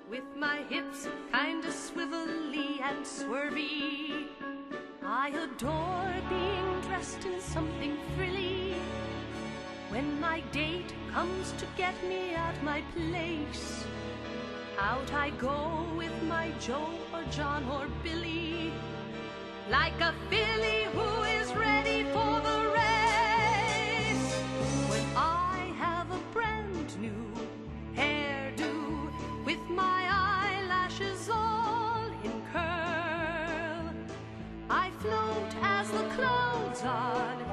with my hips kinda swivelly and swervy. I adore being dressed in something frilly. When my date comes to get me at my place, out I go with my Joe or John or Billy, like a filly who is ready for the race. When I have a brand new hairdo, with my eyelashes all in curl, I float as the clouds on